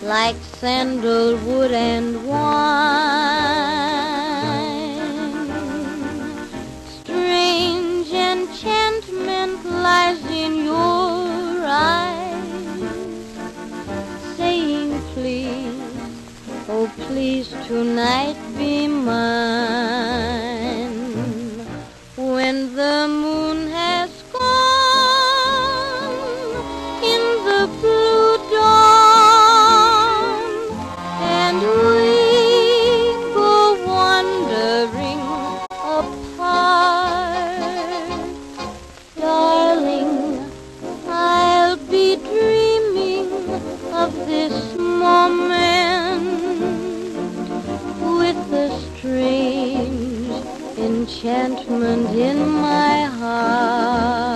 like sandalwood and wine. Strange enchantment lies in your eyes, saying please, oh please tonight be mine. When the moon has gone in the blue dawn, and we go wandering apart, darling, I'll be dreaming of this moment with a strange enchantment in my heart.